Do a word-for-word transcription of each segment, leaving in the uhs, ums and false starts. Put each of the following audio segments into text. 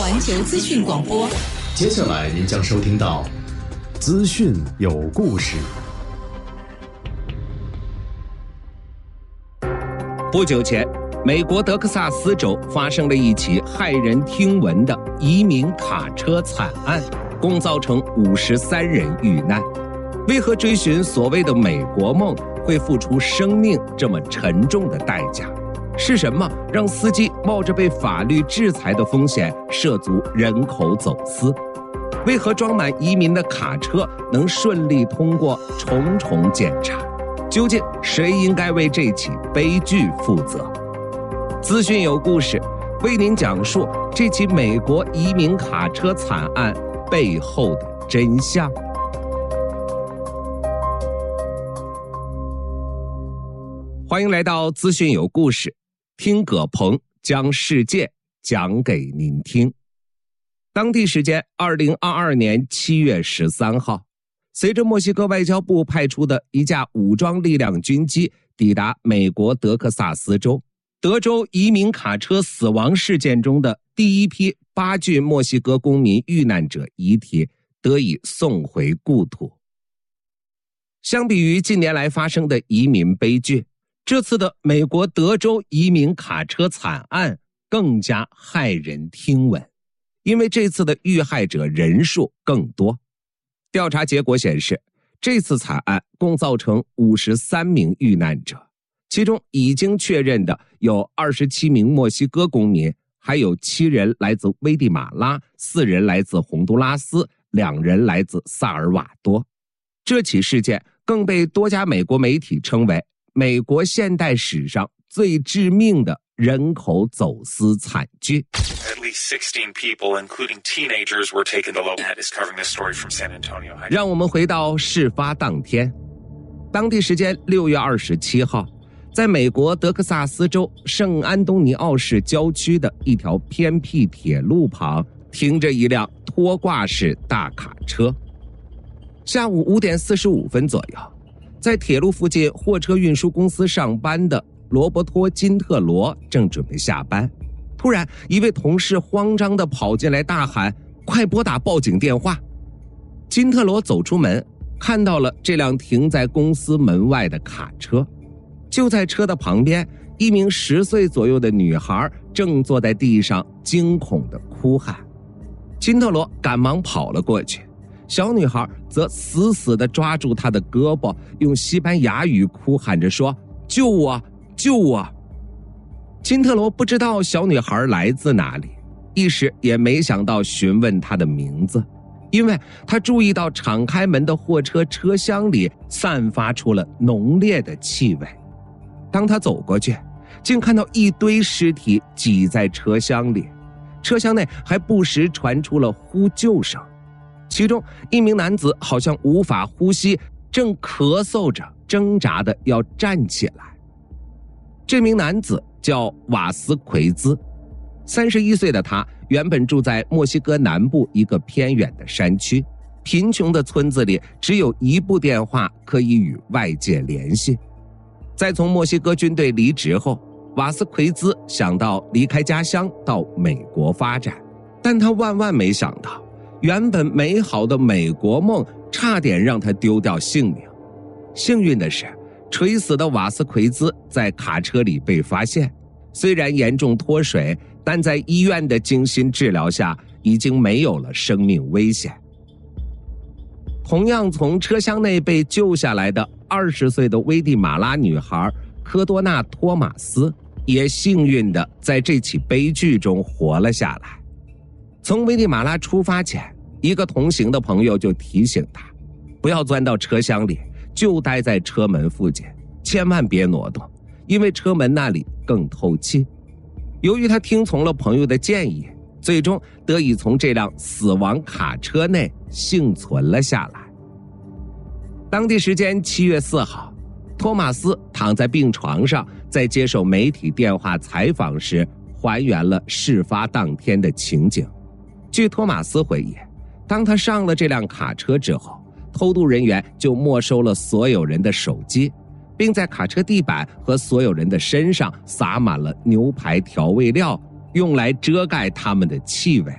环球资讯广播。 接下来您将收听到资讯有故事。 不久前，美国德克萨斯州发生了一起骇人听闻的移民卡车惨案，共造成五十三人遇难。为何追寻所谓的美国梦会付出生命这么沉重的代价？是什么让司机冒着被法律制裁的风险涉足人口走私？为何装满移民的卡车能顺利通过重重检查？究竟谁应该为这起悲剧负责？资讯有故事，为您讲述这起美国移民卡车惨案背后的真相。欢迎来到资讯有故事，听葛鹏将世界讲给您听。当地时间二零二二年七月十三号，随着墨西哥外交部派出的一架武装力量军机抵达美国德克萨斯州，德州移民卡车死亡事件中的第一批巴郡墨西哥公民遇难者遗体得以送回故土。相比于近年来发生的移民悲剧，这次的美国德州移民卡车惨案更加骇人听闻，因为这次的遇害者人数更多。调查结果显示，这次惨案共造成五十三名遇难者，其中已经确认的有二十七名墨西哥公民，还有七人来自危地马拉，四人来自洪都拉斯，两人来自萨尔瓦多。这起事件更被多家美国媒体称为美国现代史上最致命的人口走私惨剧。 At least sixteen people, including teenagers, were taken to Logan. Is covering this story from San Antonio. 让我们回到事发当天，当地时间六月二十七号，在美国德克萨斯州圣安东尼奥市郊区的一条偏僻铁路旁，停着一辆拖挂式大卡车。下午五点四十五分左右，在铁路附近货车运输公司上班的罗伯托·金特罗正准备下班，突然一位同事慌张地跑进来大喊：快拨打报警电话！金特罗走出门，看到了这辆停在公司门外的卡车。就在车的旁边，一名十岁左右的女孩正坐在地上惊恐地哭喊。金特罗赶忙跑了过去，小女孩则死死地抓住他的胳膊，用西班牙语哭喊着说：救我，救我！金特罗不知道小女孩来自哪里，一时也没想到询问她的名字，因为他注意到敞开门的货车车厢里散发出了浓烈的气味。当他走过去，竟看到一堆尸体挤在车厢里，车厢内还不时传出了呼救声。其中一名男子好像无法呼吸，正咳嗽着挣扎的要站起来。这名男子叫瓦斯奎兹，三十一岁的他原本住在墨西哥南部一个偏远的山区，贫穷的村子里只有一部电话可以与外界联系。在从墨西哥军队离职后，瓦斯奎兹想到离开家乡到美国发展，但他万万没想到，原本美好的美国梦差点让他丢掉性命。幸运的是，垂死的瓦斯奎兹在卡车里被发现，虽然严重脱水，但在医院的精心治疗下已经没有了生命危险。同样从车厢内被救下来的二十岁的危地马拉女孩科多纳托马斯也幸运地在这起悲剧中活了下来。从危地马拉出发前，一个同行的朋友就提醒他，不要钻到车厢里，就待在车门附近，千万别挪动，因为车门那里更透气。由于他听从了朋友的建议，最终得以从这辆死亡卡车内幸存了下来。当地时间七月四号，托马斯躺在病床上，在接受媒体电话采访时还原了事发当天的情景。据托马斯回忆，当他上了这辆卡车之后，偷渡人员就没收了所有人的手机，并在卡车地板和所有人的身上撒满了牛排调味料，用来遮盖他们的气味，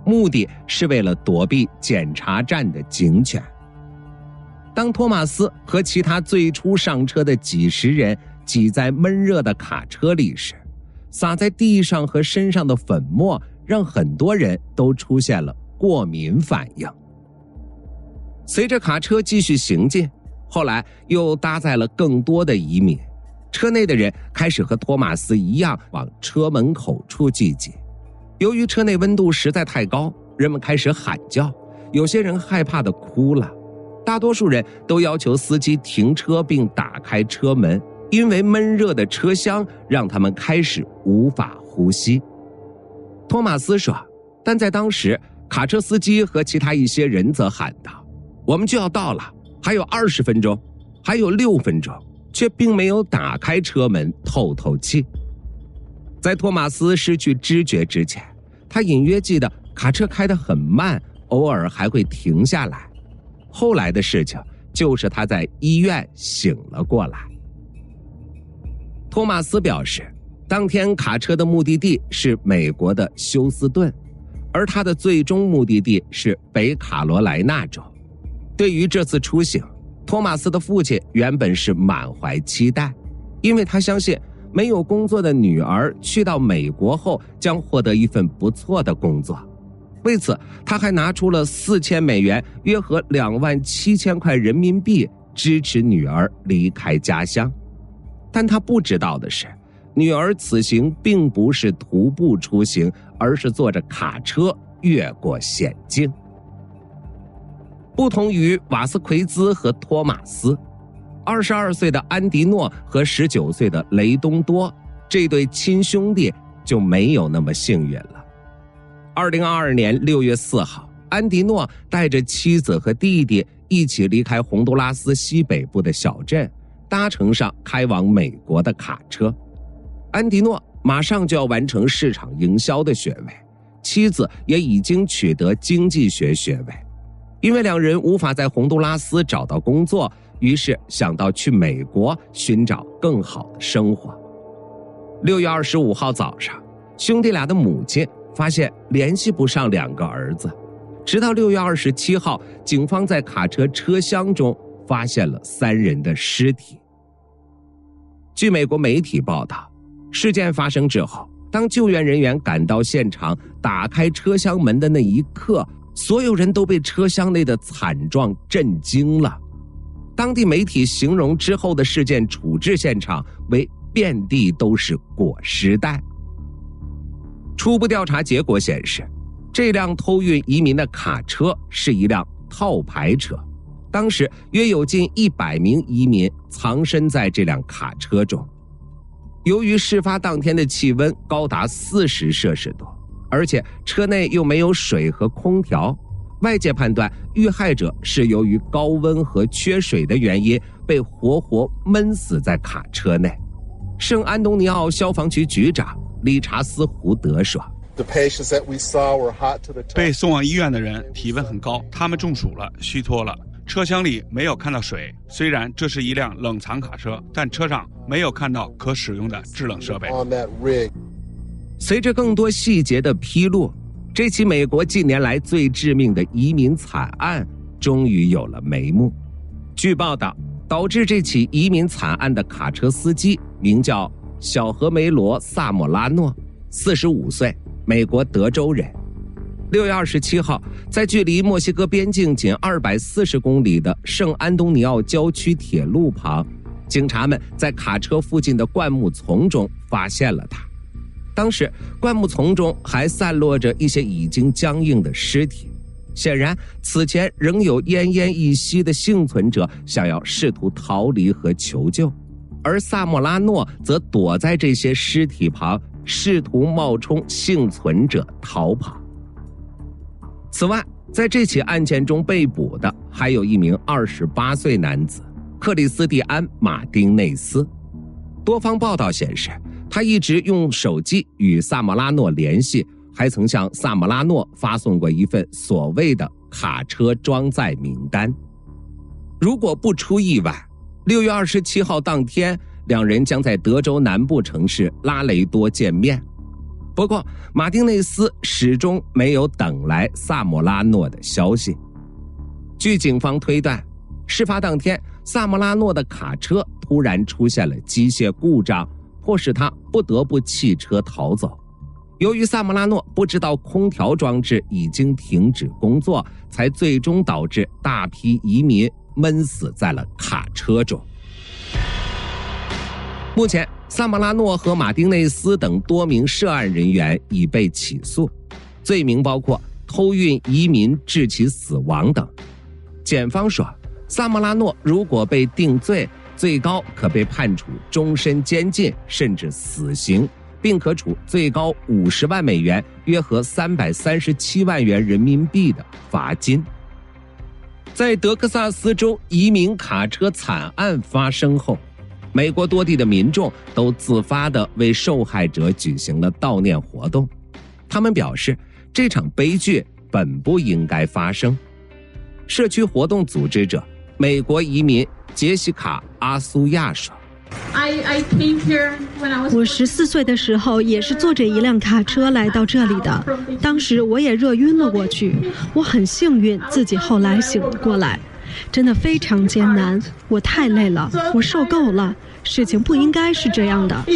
目的是为了躲避检查站的警犬。当托马斯和其他最初上车的几十人挤在闷热的卡车里时，洒在地上和身上的粉末让很多人都出现了过敏反应。随着卡车继续行进，后来又搭载了更多的移民，车内的人开始和托马斯一样往车门口处聚集。由于车内温度实在太高，人们开始喊叫，有些人害怕地哭了。大多数人都要求司机停车并打开车门，因为闷热的车厢让他们开始无法呼吸。托马斯说，但在当时，卡车司机和其他一些人则喊道：“我们就要到了，还有二十分钟，还有六分钟。”却并没有打开车门透透气。在托马斯失去知觉之前，他隐约记得卡车开得很慢，偶尔还会停下来。后来的事情就是他在医院醒了过来。托马斯表示，当天卡车的目的地是美国的休斯顿，而他的最终目的地是北卡罗来纳州。对于这次出行，托马斯的父亲原本是满怀期待，因为他相信没有工作的女儿去到美国后将获得一份不错的工作。为此，他还拿出了四千美元，约合两万七千块人民币，支持女儿离开家乡。但他不知道的是，女儿此行并不是徒步出行，而是坐着卡车越过险境。不同于瓦斯奎兹和托马斯，二十二岁的安迪诺和十九岁的雷东多这对亲兄弟就没有那么幸运了。二零二二年六月四号，安迪诺带着妻子和弟弟一起离开洪都拉斯西北部的小镇，搭乘上开往美国的卡车。安迪诺马上就要完成市场营销的学位，妻子也已经取得经济学学位。因为两人无法在洪都拉斯找到工作，于是想到去美国寻找更好的生活。六月二十五号早上，兄弟俩的母亲发现联系不上两个儿子，直到六月二十七号，警方在卡车车厢中发现了三人的尸体。据美国媒体报道，事件发生之后，当救援人员赶到现场，打开车厢门的那一刻，所有人都被车厢内的惨状震惊了。当地媒体形容之后的事件处置现场为遍地都是裹尸袋。初步调查结果显示，这辆偷运移民的卡车是一辆套牌车，当时约有近一百名移民藏身在这辆卡车中。由于事发当天的气温高达四十摄氏度，而且车内又没有水和空调，外界判断遇害者是由于高温和缺水的原因被活活闷死在卡车内。圣安东尼奥消防局局长理查斯·胡德说， 被送往医院的人体温很高，他们中暑了，虚脱了。车厢里没有看到水，虽然这是一辆冷藏卡车，但车上没有看到可使用的制冷设备。 随着更多细节的披露，这起美国近年来最致命的移民惨案终于有了眉目。据报道，导致这起移民惨案的卡车司机名叫小何梅罗·萨莫拉诺，四十五岁，美国德州人。六月二十七号，在距离墨西哥边境仅二百四十公里的圣安东尼奥郊区铁路旁，警察们在卡车附近的灌木丛中发现了他。当时灌木丛中还散落着一些已经僵硬的尸体，显然此前仍有奄奄一息的幸存者想要试图逃离和求救，而萨莫拉诺则躲在这些尸体旁，试图冒充幸存者逃跑。此外，在这起案件中被捕的还有一名二十八岁男子克里斯蒂安·马丁内斯。多方报道显示，他一直用手机与萨莫拉诺联系，还曾向萨莫拉诺发送过一份所谓的卡车装载名单。如果不出意外，六月二十七号当天，两人将在德州南部城市拉雷多见面。 不过马丁内斯始终没有等来萨莫拉诺的消息。据警方推断，事发当天萨莫拉诺的卡车突然出现了机械故障，迫使他不得不弃车逃走。由于萨莫拉诺不知道空调装置已经停止工作，才最终导致大批移民闷死在了卡车中。目前萨莫拉诺和马丁内斯等多名涉案人员已被起诉，罪名包括偷运移民致其死亡等。检方说，萨莫拉诺如果被定罪，最高可被判处终身监禁甚至死刑，并可处最高五十万美元约合三百三十七万元人民币的罚金。在德克萨斯州移民卡车惨案发生后，美国多地的民众都自发地为受害者举行了悼念活动。他们表示，这场悲剧本不应该发生。社区活动组织者美国移民杰西卡·阿苏亚说， 我十四岁的时候也是坐着一辆卡车来到这里的，当时我也热晕了过去，我很幸运自己后来醒了过来，真的非常艰难，我太累了，我受够了，事情不应该是这样的。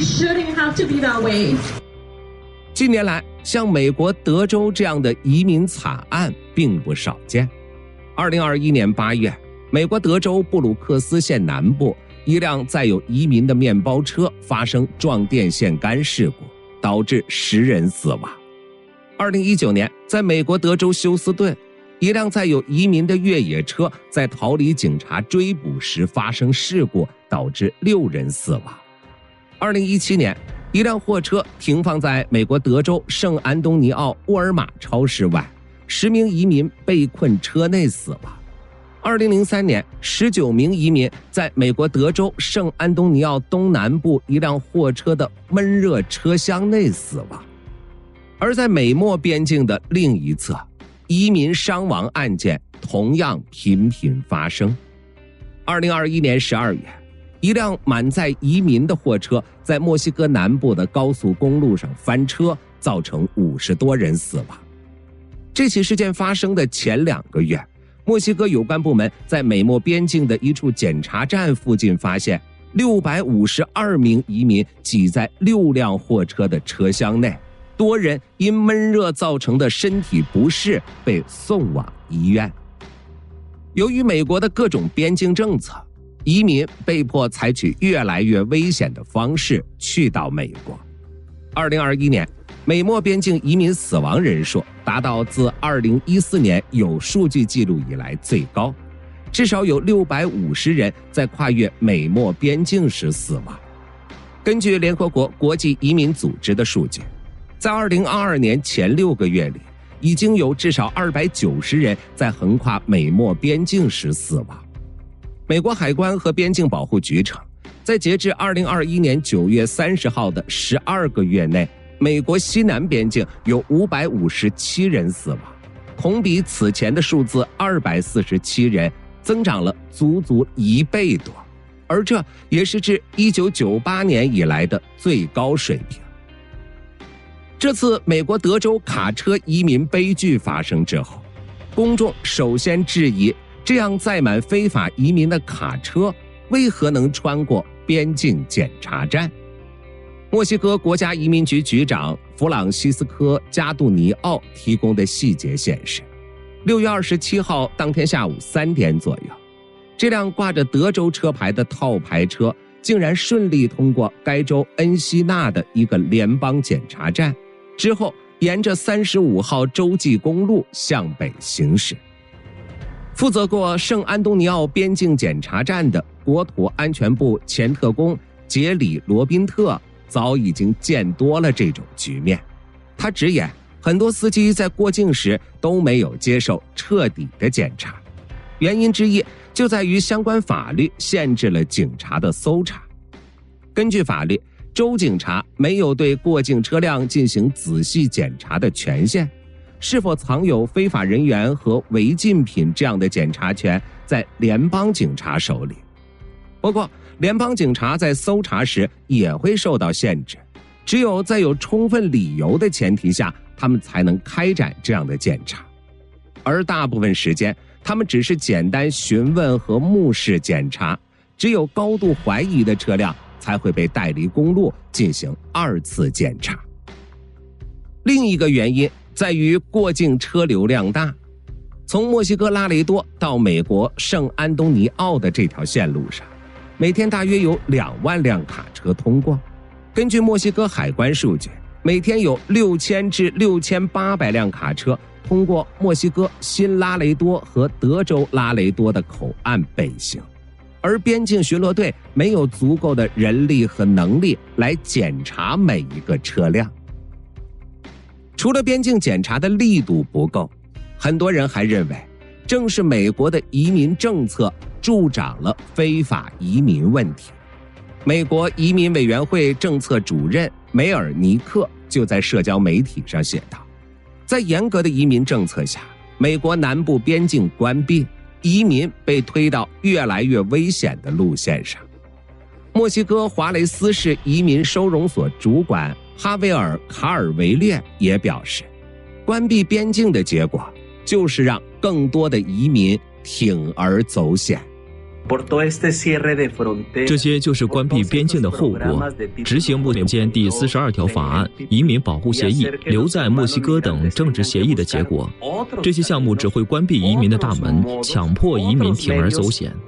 近年来，像美国德州这样的移民惨案并不少见。二零二一年八月，美国德州布鲁克斯县南部一辆载有移民的面包车发生撞电线杆事故，导致十人死亡。二零一九年，在美国德州休斯顿，一辆载有移民的越野车在逃离警察追捕时发生事故，导致六人死亡。二零一七年，一辆货车停放在美国德州圣安东尼奥沃尔玛超市外，十名移民被困车内死亡。二零零三年，十九名移民在美国德州圣安东尼奥东南部一辆货车的闷热车厢内死亡。而在美墨边境的另一侧，移民伤亡案件同样频频发生。二零二一年十二月，一辆满载移民的货车在墨西哥南部的高速公路上翻车，造成五十多人死亡。这起事件发生的前两个月，墨西哥有关部门在美墨边境的一处检查站附近发现六百五十二名移民挤在六辆货车的车厢内，多人因闷热造成的身体不适被送往医院。由于美国的各种边境政策，移民被迫采取越来越危险的方式去到美国。二零二一年，美墨边境移民死亡人数达到自二零一四年有数据记录以来最高，至少有六百五十人在跨越美墨边境时死亡。根据联合国国际移民组织的数据，在二零二二年前六个月里，已经有至少二百九十人在横跨美墨边境时死亡。美国海关和边境保护局称，在截至二零二一年九月三十号的十二个月内，美国西南边境有五百五十七人死亡，同比此前的数字二百四十七人，增长了足足一倍多，而这也是自一九九八年以来的最高水平。这次美国德州卡车移民悲剧发生之后，公众首先质疑，这样载满非法移民的卡车为何能穿过边境检查站？墨西哥国家移民局局长弗朗西斯科·加杜尼奥提供的细节显示，六月二十七号当天下午三点左右，这辆挂着德州车牌的套牌车竟然顺利通过该州恩西纳的一个联邦检查站，之后沿着三十五号洲际公路向北行驶。负责过圣安东尼奥边境检查站的国土安全部前特工杰里·罗宾特早已经见多了这种局面，他直言，很多司机在过境时都没有接受彻底的检查，原因之一就在于相关法律限制了警察的搜查。根据法律，州警察没有对过境车辆进行仔细检查的权限，是否藏有非法人员和违禁品这样的检查权在联邦警察手里。不过联邦警察在搜查时也会受到限制， 只有在有充分理由的前提下，他们才能开展这样的检查。而大部分时间，他们只是简单询问和目视检查，只有高度怀疑的车辆才会被带离公路进行二次检查。另一个原因在于过境车流量大。从墨西哥拉雷多到美国圣安东尼奥的这条线路上，每天大约有两万辆卡车通过。根据墨西哥海关数据，每天有六千至六千八百辆卡车通过墨西哥新拉雷多和德州拉雷多的口岸北行，而边境巡逻队没有足够的人力和能力来检查每一个车辆。除了边境检查的力度不够，很多人还认为，正是美国的移民政策助长了非法移民问题。美国移民委员会政策主任梅尔尼克就在社交媒体上写道，在严格的移民政策下，美国南部边境关闭，移民被推到越来越危险的路线上。墨西哥华雷斯市移民收容所主管哈维尔·卡尔维列也表示，关闭边境的结果就是让更多的移民铤而走险。 这些就是关闭边境的后果。执行目前第四十二条法案、移民保护协议、留在墨西哥等政治协议的结果。这些项目只会关闭移民的大门，强迫移民铤而走险。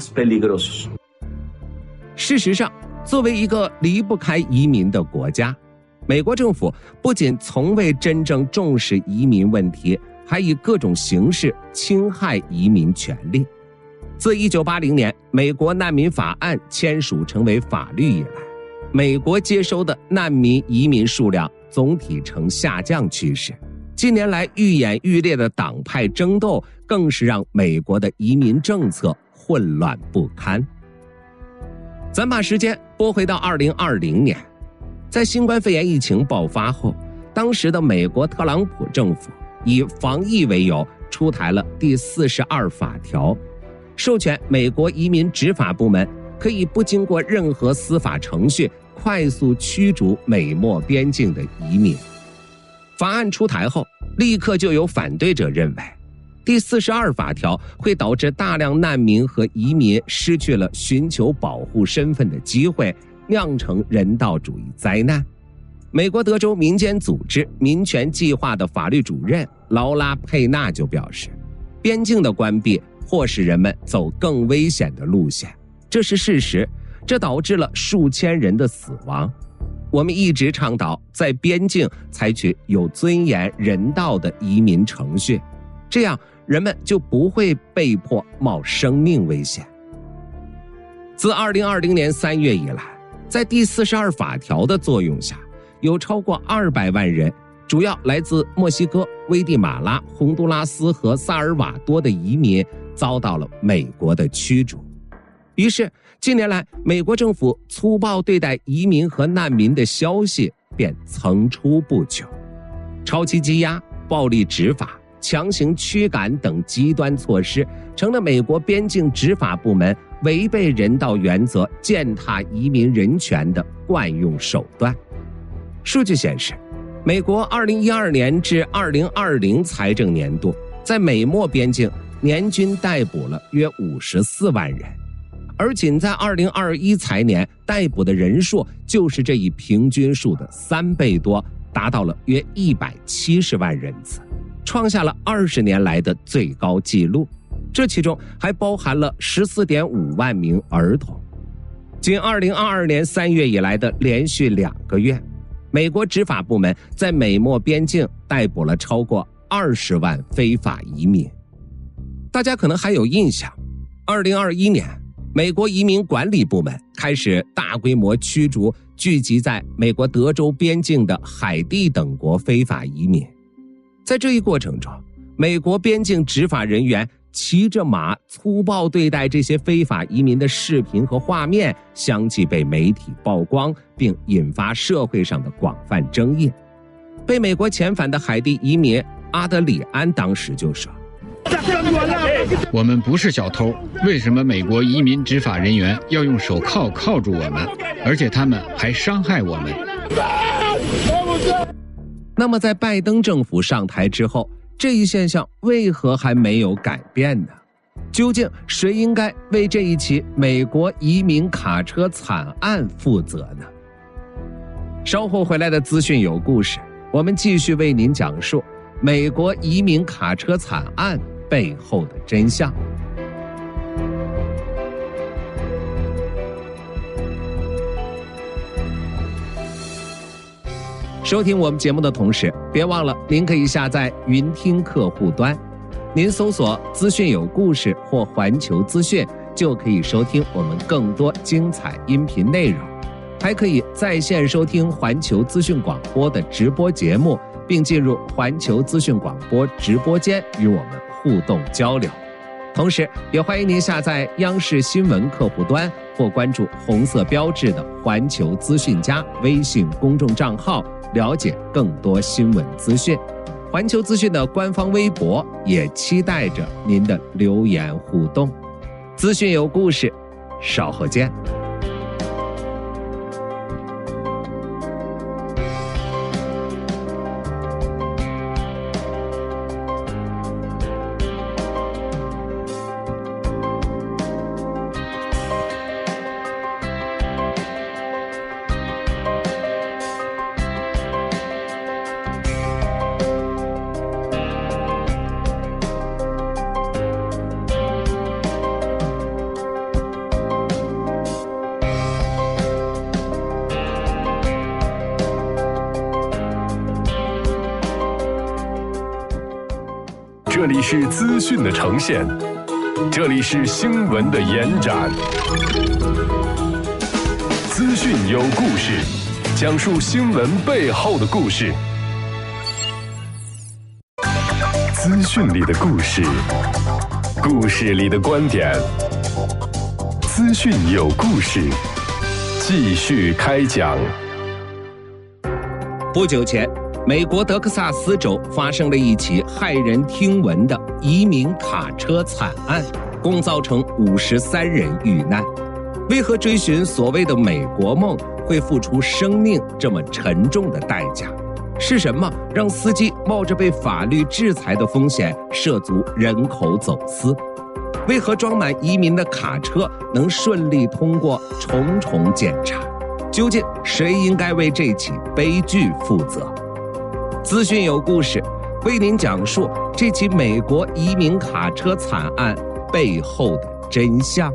事实上，作为一个离不开移民的国家，美国政府不仅从未真正重视移民问题，还以各种形式侵害移民权利。自一九八零年美国难民法案签署成为法律以来，美国接收的难民移民数量总体呈下降趋势。近年来愈演愈烈的党派争斗更是让美国的移民政策混乱不堪。咱把时间拨回到二零二零年，在新冠肺炎疫情爆发后，当时的美国特朗普政府以防疫为由出台了第四十二法条，授权美国移民执法部门可以不经过任何司法程序快速驱逐美墨边境的移民。法案出台后，立刻就有反对者认为，第四十二法条会导致大量难民和移民失去了寻求保护身份的机会，酿成人道主义灾难。美国德州民间组织民权计划的法律主任劳拉·佩纳就表示，边境的关闭迫使人们走更危险的路线，这是事实，这导致了数千人的死亡。我们一直倡导在边境采取有尊严、人道的移民程序，这样人们就不会被迫冒生命危险。自二零二零年三月以来，在第四十二法条的作用下，有超过二百万人，主要来自墨西哥、危地马拉、洪都拉斯和萨尔瓦多的移民遭到了美国的驱逐。于是近年来美国政府粗暴对待移民和难民的消息便层出不穷，超期羁押、暴力执法、强行驱赶等极端措施成了美国边境执法部门违背人道原则、践踏移民人权的惯用手段。数据显示，美国二零一二年至二零二零财政年度在美墨边境年均逮捕了约五十四万人，而仅在二零二一财年逮捕的人数就是这一平均数的三倍多，达到了约一百七十万人次，创下了二十年来的最高纪录。这其中还包含了 十四点五万名儿童。仅二零二二年三月以来的连续两个月，美国执法部门在美墨边境逮捕了超过二十万非法移民。大家可能还有印象，二零二一年美国移民管理部门开始大规模驱逐聚集在美国德州边境的海地等国非法移民。在这一过程中，美国边境执法人员骑着马粗暴对待这些非法移民的视频和画面相继被媒体曝光，并引发社会上的广泛争议。被美国遣返的海地移民阿德里安当时就说， 我们不是小偷，为什么美国移民执法人员要用手铐铐住我们，而且他们还伤害我们？ 那么在拜登政府上台之后，这一现象为何还没有改变呢？究竟谁应该为这一起美国移民卡车惨案负责呢？稍后回来的资讯有故事，我们继续为您讲述美国移民卡车惨案背后的真相。收听我们节目的同时，别忘了您可以下载云听客户端，您搜索资讯有故事或环球资讯，就可以收听我们更多精彩音频内容，还可以在线收听环球资讯广播的直播节目，并进入环球资讯广播直播间与我们互动交流。同时也欢迎您下载央视新闻客户端或关注红色标志的环球资讯加微信公众账号，了解更多新闻资讯。环球资讯的官方微博也期待着您的留言互动。资讯有故事，稍后见。 这里是资讯的呈现，这里是新闻的延展。资讯有故事，讲述新闻背后的故事。资讯里的故事，故事里的观点。资讯有故事，继续开讲。 不久前，美国德克萨斯州发生了一起骇人听闻的移民卡车惨案，共造成五十三人遇难。为何追寻所谓的美国梦会付出生命这么沉重的代价？是什么让司机冒着被法律制裁的风险涉足人口走私？为何装满移民的卡车能顺利通过重重检查？究竟谁应该为这起悲剧负责？资讯有故事，为您讲述这起美国移民卡车惨案背后的真相。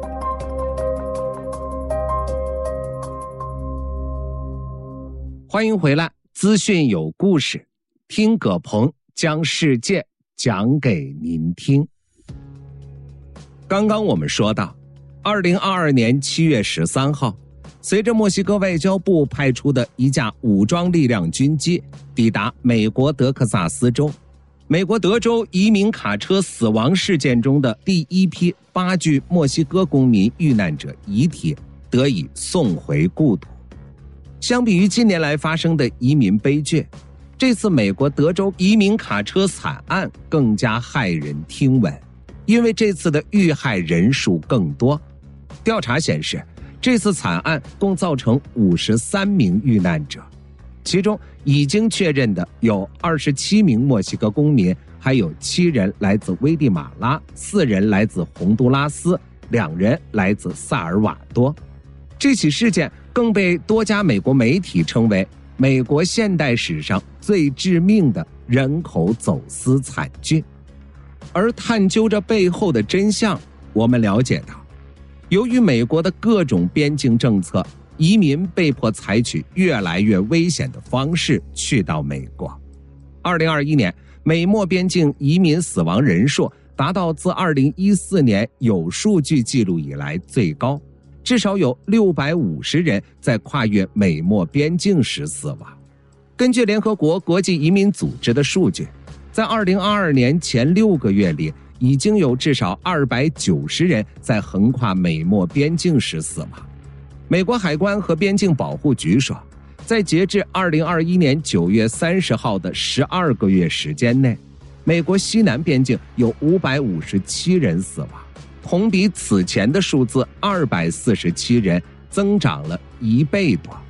欢迎回来，资讯有故事，听葛鹏将世界讲给您听。刚刚我们说到，二零二二年七月十三号，随着墨西哥外交部派出的一架武装力量军机抵达美国德克萨斯州，美国德州移民卡车死亡事件中的第一批八具墨西哥公民遇难者遗体得以送回故土。相比于近年来发生的移民悲剧，这次美国德州移民卡车惨案更加骇人听闻，因为这次的遇害人数更多。调查显示，这次惨案共造成五十三名遇难者，其中已经确认的有二十七名墨西哥公民，还有七人来自危地马拉，四人来自洪都拉斯，两人来自萨尔瓦多。这起事件更被多家美国媒体称为美国现代史上最致命的人口走私惨剧。而探究这背后的真相，我们了解到，由于美国的各种边境政策，移民被迫采取越来越危险的方式去到美国。二零二一年，美墨边境移民死亡人数达到自二零一四年有数据记录以来最高，至少有六百五十人在跨越美墨边境时死亡。根据联合国国际移民组织的数据，在二零二二年前六个月里，已经有至少二百九十人在横跨美墨边境时死亡。美国海关和边境保护局说，在截至二零二一年九月三十号的十二个月时间内，美国西南边境有五百五十七人死亡，同比此前的数字二百四十七人增长了一倍多。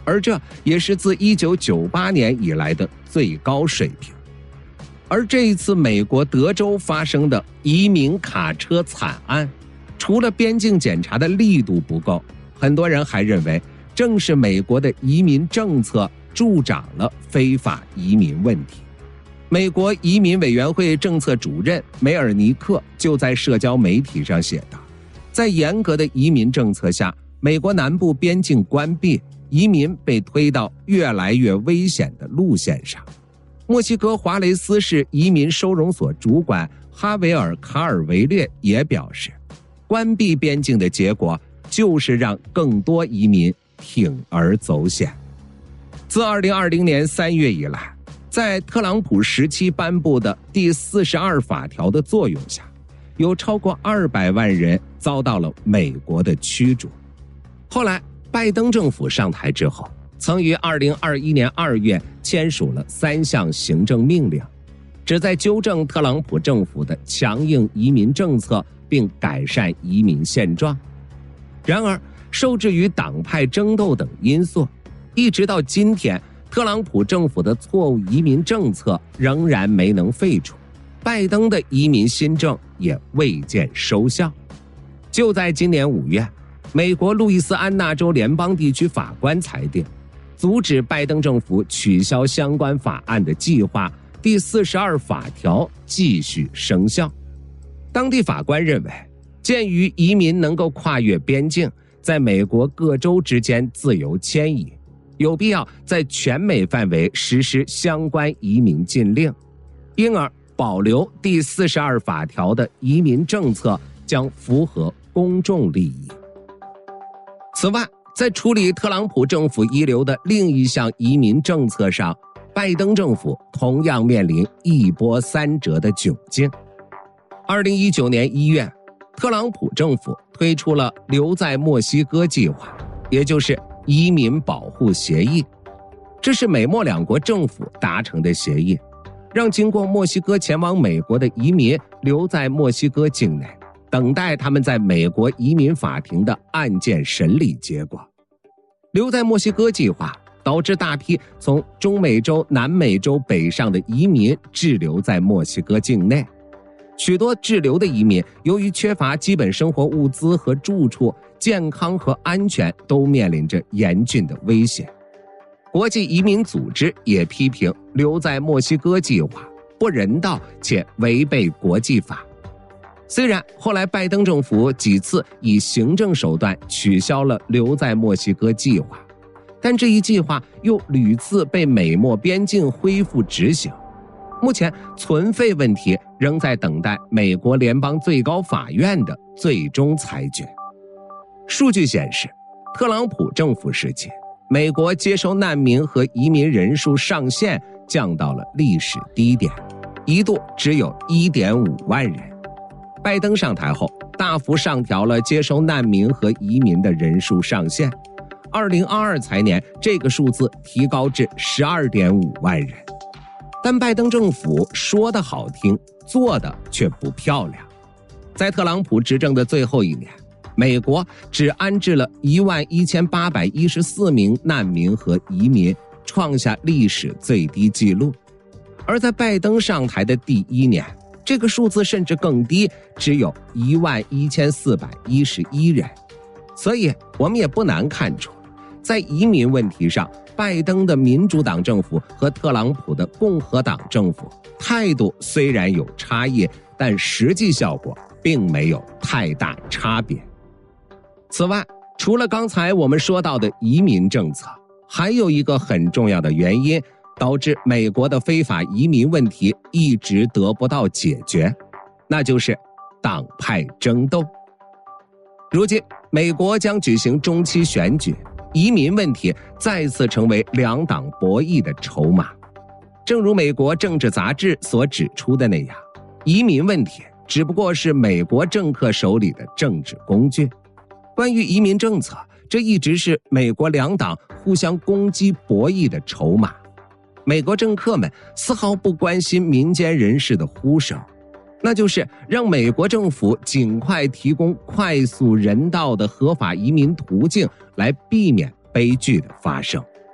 而这也是自一九九八年以来的最高水平。而这一次美国德州发生的移民卡车惨案，除了边境检查的力度不够，很多人还认为正是美国的移民政策助长了非法移民问题。美国移民委员会政策主任梅尔尼克就在社交媒体上写道，在严格的移民政策下，美国南部边境关闭，移民被推到越来越危险的路线上。墨西哥华雷斯市移民收容所主管哈维尔·卡尔维列也表示，关闭边境的结果就是让更多移民铤而走险。自二零二零年三月以来，在特朗普时期颁布的第四十二法条的作用下，有超过二百万人遭到了美国的驱逐。后来拜登政府上台之后，曾于二零二一年二月签署了三项行政命令，旨在纠正特朗普政府的强硬移民政策并改善移民现状。然而受制于党派争斗等因素，一直到今天，特朗普政府的错误移民政策仍然没能废除，拜登的移民新政也未见收效。就在今年五月，美国路易斯安那州联邦地区法官裁定，阻止拜登政府取消相关法案的计划第四十二法条继续生效。当地法官认为，鉴于移民能够跨越边境，在美国各州之间自由迁移，有必要在全美范围实施相关移民禁令，因而保留第四十二法条的移民政策将符合公众利益。此外，在处理特朗普政府遗留的另一项移民政策上，拜登政府同样面临一波三折的窘境。二零一九年一月，特朗普政府推出了留在墨西哥计划，也就是移民保护协议。这是美墨两国政府达成的协议，让经过墨西哥前往美国的移民留在墨西哥境内，等待他们在美国移民法庭的案件审理结果。留在墨西哥计划导致大批从中美洲、南美洲北上的移民滞留在墨西哥境内。许多滞留的移民由于缺乏基本生活物资和住处，健康和安全都面临着严峻的威胁。国际移民组织也批评留在墨西哥计划不人道且违背国际法。虽然后来拜登政府几次以行政手段取消了留在墨西哥计划，但这一计划又屡次被美墨边境恢复执行。目前存废问题仍在等待美国联邦最高法院的最终裁决。数据显示，特朗普政府时期，美国接收难民和移民人数上限降到了历史低点，一度只有 一点五万人。拜登上台后，大幅上调了接收难民和移民的人数上限，二零二二财年这个数字提高至 十二点五万人。但拜登政府说的好听，做的却不漂亮。在特朗普执政的最后一年，美国只安置了一万一千八百一十四名难民和移民，创下历史最低纪录。而在拜登上台的第一年，这个数字甚至更低，只有一万一千四百一十一人。所以我们也不难看出，在移民问题上，拜登的民主党政府和特朗普的共和党政府态度虽然有差异，但实际效果并没有太大差别。此外，除了刚才我们说到的移民政策，还有一个很重要的原因导致美国的非法移民问题一直得不到解决，那就是党派争斗。如今美国将举行中期选举，移民问题再次成为两党博弈的筹码。正如美国政治杂志所指出的那样，移民问题只不过是美国政客手里的政治工具。关于移民政策，这一直是美国两党互相攻击博弈的筹码。美国政客们丝毫不关心民间人士的呼声，那就是让美国政府尽快提供快速人道的合法移民途径，来避免悲剧的发生。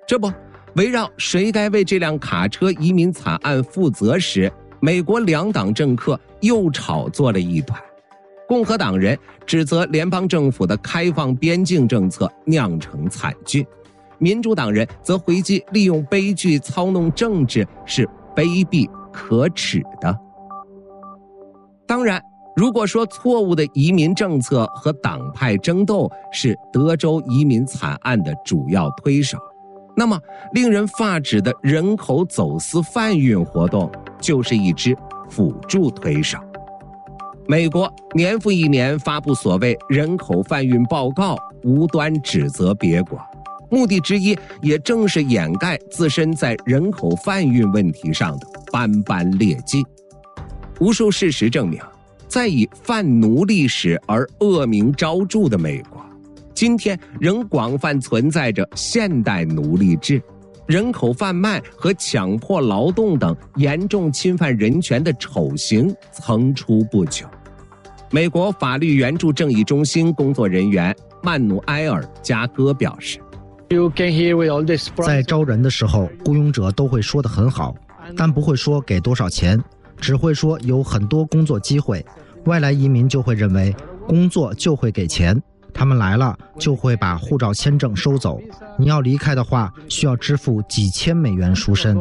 这不，围绕谁该为这辆卡车移民惨案负责时，美国两党政客又炒作了一团。共和党人指责联邦政府的开放边境政策酿成惨剧，民主党人则回击利用悲剧操弄政治是卑鄙可耻的。当然，如果说错误的移民政策和党派争斗是德州移民惨案的主要推手，那么令人发指的人口走私贩运活动就是一支辅助推手。美国年复一年发布所谓人口贩运报告，无端指责别国，目的之一也正是掩盖自身在人口贩运问题上的斑斑劣迹。无数事实证明，在以贩奴历史而恶名昭著的美国，今天仍广泛存在着现代奴隶制、人口贩卖和强迫劳动等严重侵犯人权的丑行层出不穷。美国法律援助正义中心工作人员曼努埃尔·加戈表示， 在招人的时候，雇佣者都会说得很好，但不会说给多少钱，只会说有很多工作机会。外来移民就会认为工作就会给钱，他们来了就会把护照签证收走，你要离开的话需要支付几千美元赎身。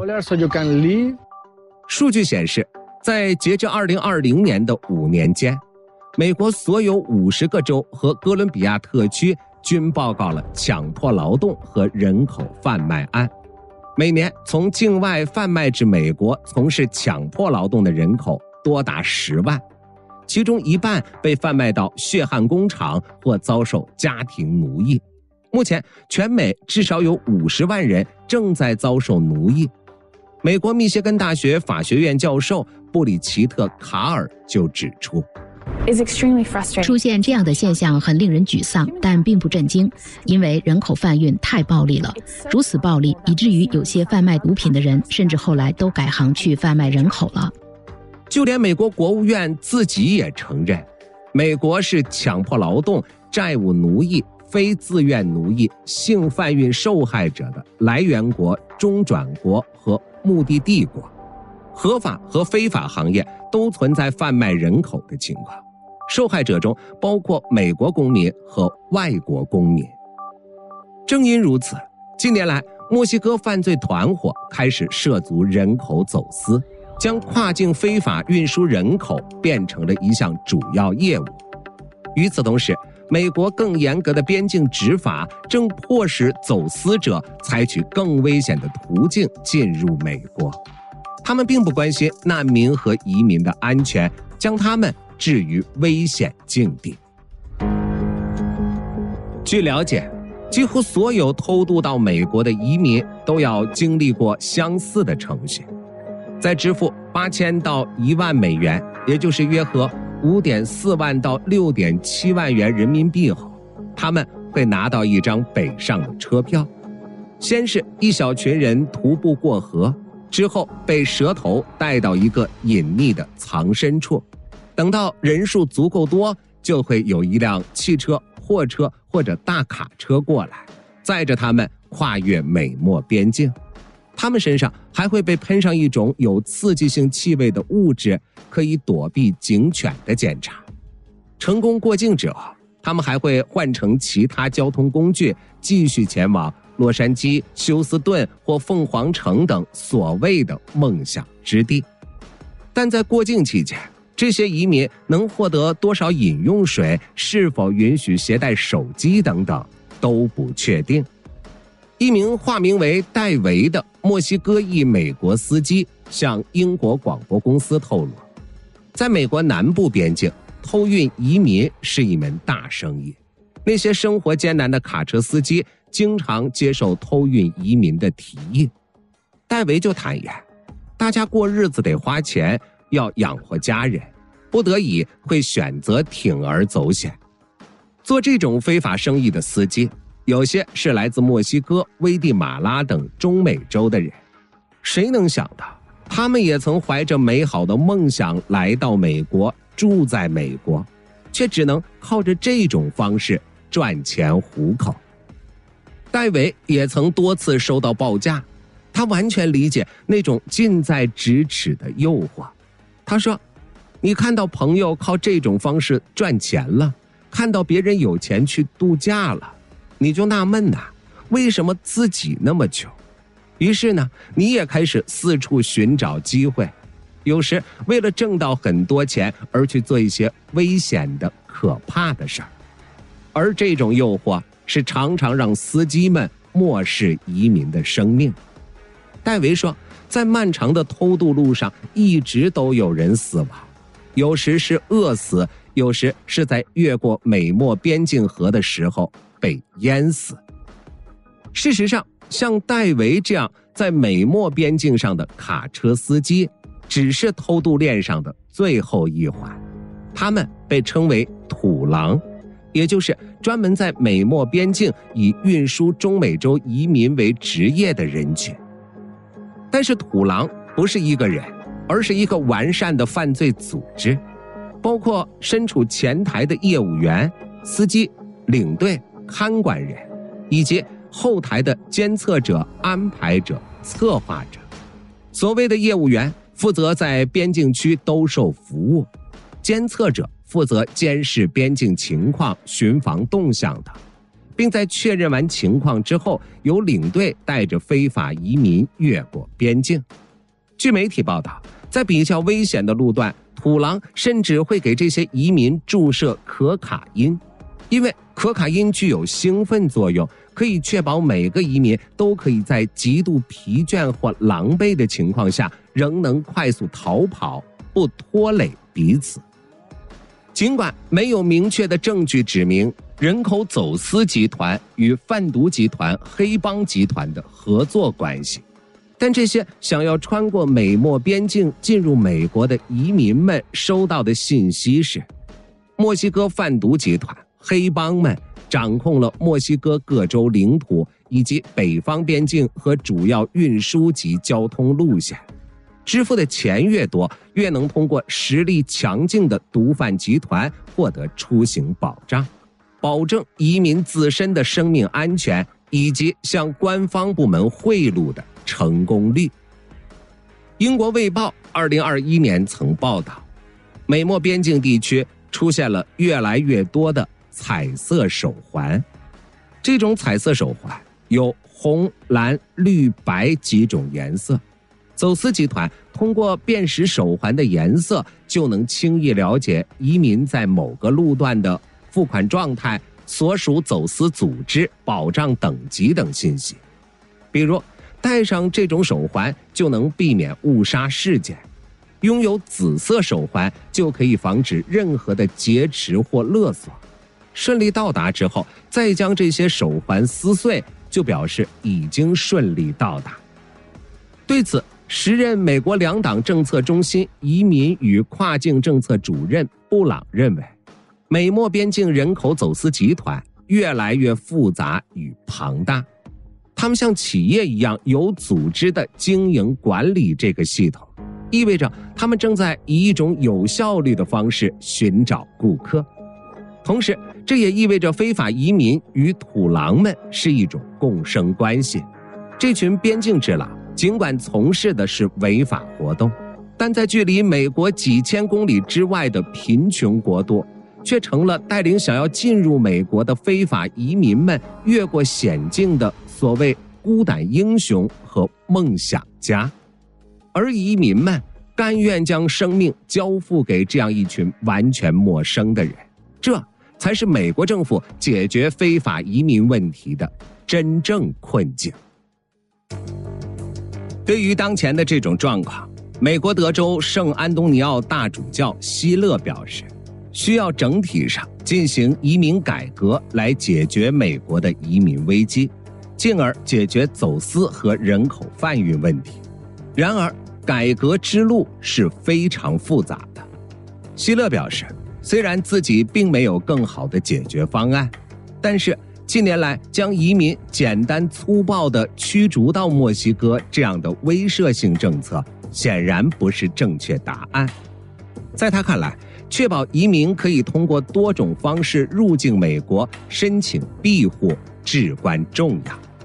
数据显示，在截至二零二零年的五年间，美国所有五十个州和哥伦比亚特区均报告了强迫劳动和人口贩卖案。每年从境外贩卖至美国从事强迫劳动的人口多达十万，其中一半被贩卖到血汗工厂或遭受家庭奴役。目前全美至少有五十万人正在遭受奴役。美国密歇根大学法学院教授布里奇特·卡尔就指出， 出现这样的现象很令人沮丧，但并不震惊，因为人口贩运太暴力了，如此暴力以至于有些贩卖毒品的人甚至后来都改行去贩卖人口了。 就连美国国务院自己也承认，美国是强迫劳动、债务奴役、非自愿奴役、性贩运受害者的来源国、中转国和目的地国，合法和非法行业都存在贩卖人口的情况，受害者中包括美国公民和外国公民。正因如此，近年来墨西哥犯罪团伙开始涉足人口走私，将跨境非法运输人口变成了一项主要业务。与此同时，美国更严格的边境执法正迫使走私者采取更危险的途径进入美国。他们并不关心难民和移民的安全，将他们置于危险境地。据了解，几乎所有偷渡到美国的移民都要经历过相似的程序。在支付八千到一万美元，也就是约合五点四万到六点七万元人民币后，他们会拿到一张北上的车票。先是一小群人徒步过河，之后被蛇头带到一个隐匿的藏身处，等到人数足够多，就会有一辆汽车、货车或者大卡车过来，载着他们跨越美墨边境。他们身上还会被喷上一种有刺激性气味的物质，可以躲避警犬的检查。成功过境之后，他们还会换乘其他交通工具，继续前往洛杉矶、休斯顿或凤凰城等所谓的梦想之地。但在过境期间，这些移民能获得多少饮用水，是否允许携带手机等等，都不确定。一名化名为戴维的墨西哥裔美国司机向英国广播公司透露，在美国南部边境，偷运移民是一门大生意。那些生活艰难的卡车司机经常接受偷运移民的提议。戴维就坦言，大家过日子得花钱，要养活家人，不得已会选择铤而走险。做这种非法生意的司机，有些是来自墨西哥、危地马拉等中美洲的人。谁能想到，他们也曾怀着美好的梦想来到美国，住在美国，却只能靠着这种方式赚钱糊口。 戴维也曾多次收到报价，他完全理解那种近在咫尺的诱惑。他说，你看到朋友靠这种方式赚钱了，看到别人有钱去度假了，你就纳闷呐，为什么自己那么穷？于是呢，你也开始四处寻找机会，有时为了挣到很多钱而去做一些危险的可怕的事儿。而这种诱惑是常常让司机们漠视移民的生命。戴维说，在漫长的偷渡路上一直都有人死亡，有时是饿死，有时是在越过美墨边境河的时候被淹死。事实上，像戴维这样在美墨边境上的卡车司机只是偷渡链上的最后一环，他们被称为土狼，也就是专门在美墨边境以运输中美洲移民为职业的人群。但是土狼不是一个人，而是一个完善的犯罪组织，包括身处前台的业务员、司机、领队、看管人，以及后台的监测者、安排者、策划者。所谓的业务员负责在边境区兜售服务，监测者负责监视边境情况、巡防动向等，并在确认完情况之后，由领队带着非法移民越过边境。据媒体报道，在比较危险的路段，土狼甚至会给这些移民注射可卡因，因为可卡因具有兴奋作用，可以确保每个移民都可以在极度疲倦或狼狈的情况下仍能快速逃跑，不拖累彼此。尽管没有明确的证据指明人口走私集团与贩毒集团、黑帮集团的合作关系，但这些想要穿过美墨边境进入美国的移民们收到的信息是，墨西哥贩毒集团、黑帮们掌控了墨西哥各州领土以及北方边境和主要运输及交通路线，支付的钱越多，越能通过实力强劲的毒贩集团获得出行保障，保证移民自身的生命安全以及向官方部门贿赂的成功率。英国卫报二零二一年曾报道，美墨边境地区出现了越来越多的彩色手环。这种彩色手环有红、蓝、绿、白几种颜色，走私集团通过辨识手环的颜色，就能轻易了解移民在某个路段的付款状态、所属走私组织、保障等级等信息。比如戴上这种手环就能避免误杀事件，拥有紫色手环就可以防止任何的劫持或勒索。顺利到达之后，再将这些手环撕碎，就表示已经顺利到达。对此，时任美国两党政策中心移民与跨境政策主任布朗认为，美墨边境人口走私集团越来越复杂与庞大，他们像企业一样有组织地经营管理这个系统，意味着他们正在以一种有效率的方式寻找顾客。同时，这也意味着非法移民与土狼们是一种共生关系。这群边境之狼尽管从事的是违法活动，但在距离美国几千公里之外的贫穷国度，却成了带领想要进入美国的非法移民们越过险境的所谓孤胆英雄和梦想家。而移民们甘愿将生命交付给这样一群完全陌生的人，这才是美国政府解决非法移民问题的真正困境。对于当前的这种状况，美国德州圣安东尼奥大主教希勒表示，需要整体上进行移民改革来解决美国的移民危机，进而解决走私和人口贩运问题。然而，改革之路是非常复杂的。希勒表示，虽然自己并没有更好的解决方案，但是近年来将移民简单粗暴地驱逐到墨西哥这样的威慑性政策显然不是正确答案。在他看来，确保移民可以通过多种方式入境美国申请庇护至关重要。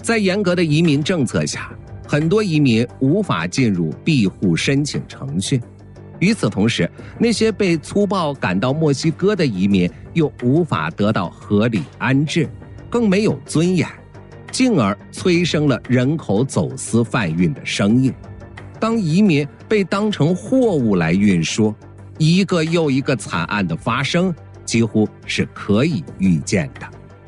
在严格的移民政策下，很多移民无法进入庇护申请程序。与此同时，那些被粗暴赶到墨西哥的移民又无法得到合理安置，更没有尊严，进而催生了人口走私贩运的生意。当移民被当成货物来运输，一个又一个惨案的发生几乎是可以预见的。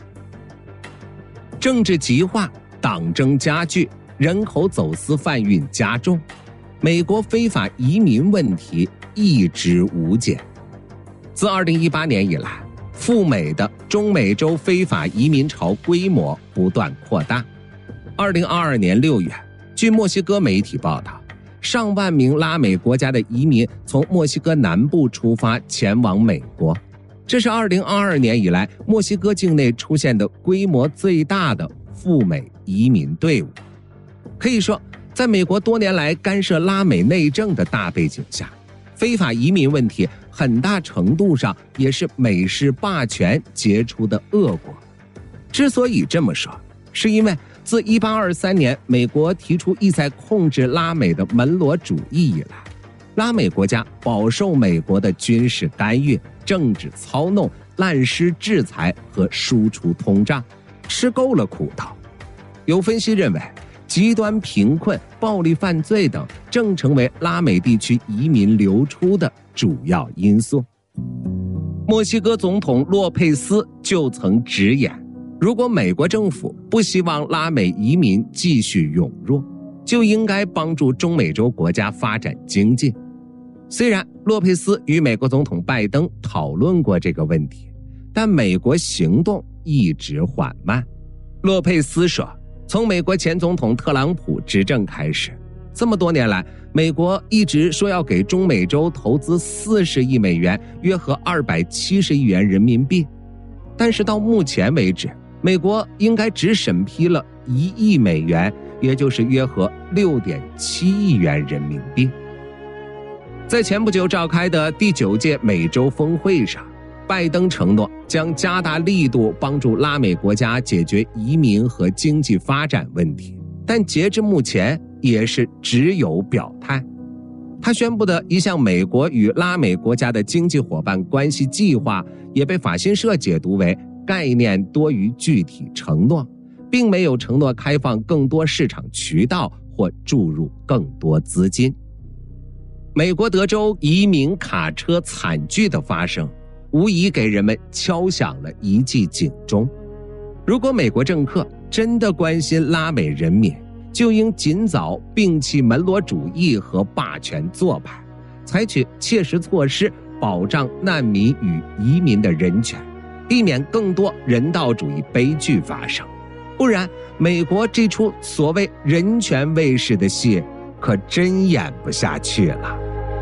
政治极化，党争加剧，人口走私贩运加重，美国非法移民问题一直无解。自二零一八年以来，赴美的中美洲非法移民潮规模不断扩大。二零二二年六月，据墨西哥媒体报道，上万名拉美国家的移民从墨西哥南部出发前往美国，这是二零二二年以来墨西哥境内出现的规模最大的赴美移民队伍。可以说，在美国多年来干涉拉美内政的大背景下，非法移民问题很大程度上也是美式霸权结出的恶果。之所以这么说，是因为自一八二三年美国提出意在控制拉美的门罗主义以来，拉美国家饱受美国的军事干预、政治操弄、滥施制裁和输出通胀，吃够了苦头。有分析认为，极端贫困、暴力犯罪等正成为拉美地区移民流出的主要因素。墨西哥总统洛佩斯就曾直言，如果美国政府不希望拉美移民继续涌入，就应该帮助中美洲国家发展经济。虽然洛佩斯与美国总统拜登讨论过这个问题，但美国行动一直缓慢。洛佩斯说，从美国前总统特朗普执政开始，这么多年来，美国一直说要给中美洲投资四十亿美元，约合二百七十亿元人民币。但是到目前为止，美国应该只审批了一亿美元，也就是约合六点七亿元人民币。在前不久召开的第九届美洲峰会上，拜登承诺将加大力度帮助拉美国家解决移民和经济发展问题，但截至目前也是只有表态。他宣布的一项美国与拉美国家的经济伙伴关系计划也被法新社解读为概念多于具体承诺，并没有承诺开放更多市场渠道或注入更多资金。美国德州移民卡车惨剧的发生，无疑给人们敲响了一记警钟。如果美国政客真的关心拉美人民，就应尽早摒弃门罗主义和霸权做派，采取切实措施保障难民与移民的人权，避免更多人道主义悲剧发生。不然，美国这出所谓人权卫士的戏可真演不下去了。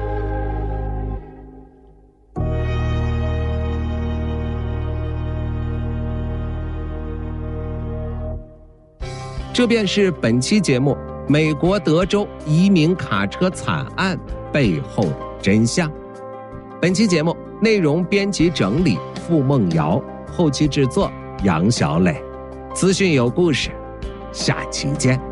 这便是本期节目美国德州移民卡车惨案背后的真相。本期节目内容编辑整理付梦瑶，后期制作杨小磊。资讯有故事，下期见。